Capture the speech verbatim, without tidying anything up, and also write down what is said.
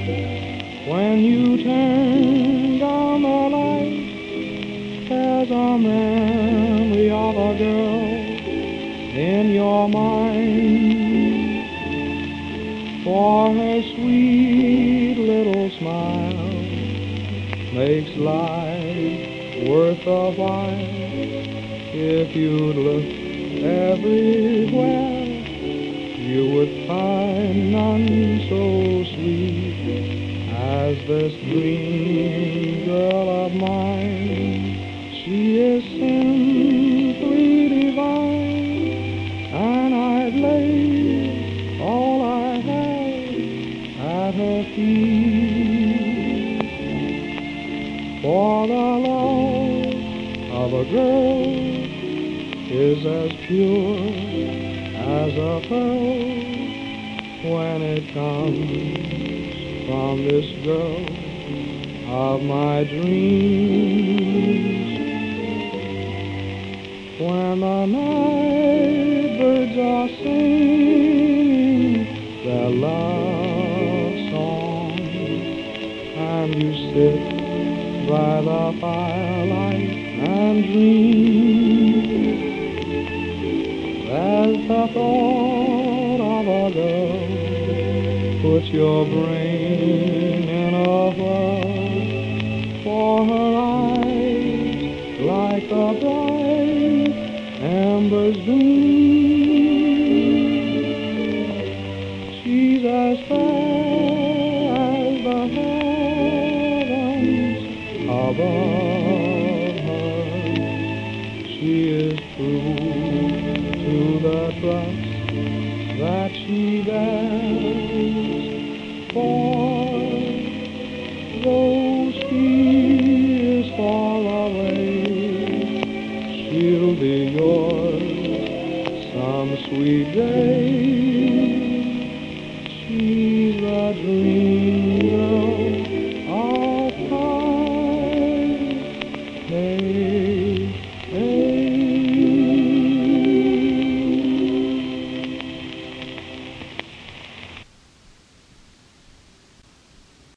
When you turn down the light, there's a memory of a girl in your mind. For her sweet little smile makes life worth a while. If you'd look everywhere, you would find none so sweet as this dream girl of mine. She is simply divine, and I'd lay all I have at her feet. For the love of a girl is as pure as a pearl when it comes from this girl of my dreams. When the night birds are singing their love songs, and you sit by the firelight and dream, as the thought of a girl puts your brain in a whirl. For her eyes, like the bright embers gleam, she's as fair as the heavens above her. She is true to the trust that she bears, for though she is far away, she'll be yours some sweet day. She's a dream.